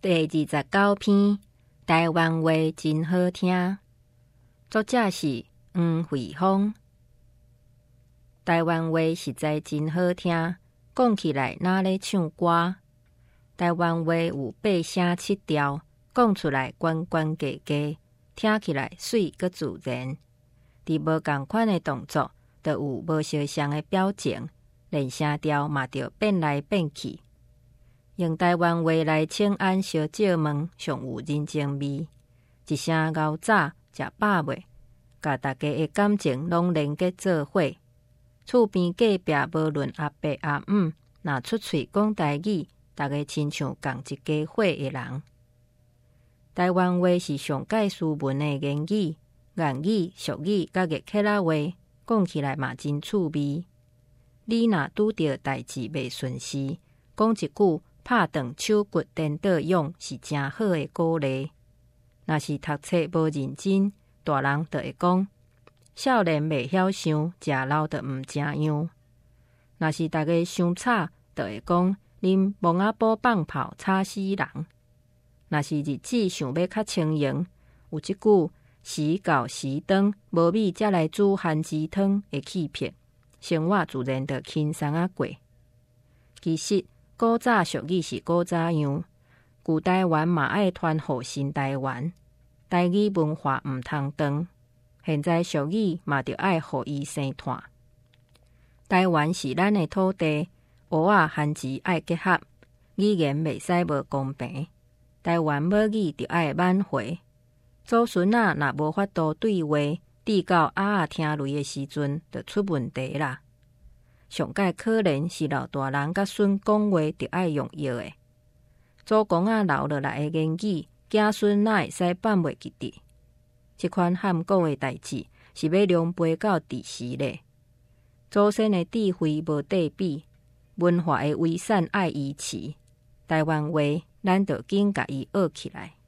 第29篇，台湾话真好听。作者是黄惠芳。台湾话实在真好听，讲起来若咧唱歌。台湾话有8声7调，讲出来关关家家，听起来水佮自然。伫无共款的动作，就有无相像的表情，连声调嘛着变来变去。用台湾话来请安小借问，上有人情味。一声熬早食饱未，甲大家的感情拢连结做伙。厝边隔壁无论阿伯阿姆，若出喙讲台语，大家亲像共一家伙的人。台湾话是上界斯文的言语，谚语、俗语甲日客仔话，讲起来嘛真趣味。你若拄着代志袂顺时，讲一句拍断手骨颠倒勇是真好的鼓励。若是读册无认真，大人就会讲少年袂晓想，食老就毋正样。若是大家伤吵，就会讲啉蒙仔堡放炮吵死人。若是日子想要较清闲，有一句时到时长，无米才来煮番薯汤的气魄，生活自然就轻松啊过。其实古早俗语是古早样，旧台湾嘛爱传予新台湾，台语文化毋通断。现在俗语嘛着爱予伊生炭。台湾是咱的土地，蚵仔番薯爱结合，语言袂使无公平。台湾母语着爱挽回。祖孙仔若无法度对话，滴到鸭听雷的时阵，就出问题啦。上界可能是老大人甲孙讲话着爱用药的，祖公仔留落来的言语，子孙哪会使放袂记得？这款喊讲的代志，是要量陪到第时咧。祖先的智慧无对比，文化的遗产爱维持。台湾话，咱着紧甲伊学起来。